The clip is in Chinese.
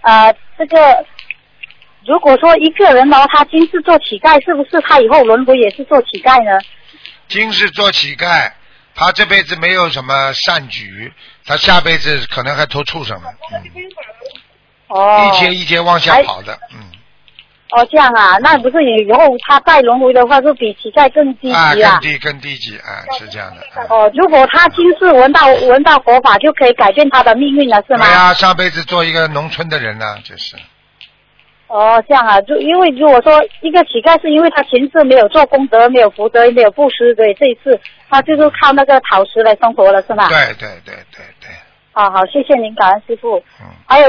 这个如果说一个人他今世做乞丐，是不是他以后轮回也是做乞丐呢？ 今世做乞丐，他这辈子没有什么善举，他下辈子可能还投畜生呢。一阶一阶往下跑的， 这样啊，那不是以后他再轮回的话，就比乞丐更低级啊？ 更低级啊，是这样的。 如果他今世闻到佛法，就可以改变他的命运了，是吗？ 对啊，上辈子做一个农村的人呢，就是。 这样啊，就因为如果说一个乞丐是因为他前世没有做功德，没有福德，没有布施，所以这一次他就是靠那个讨食来生活了，是吗？ 对。 好，谢谢您，感恩师父。还有。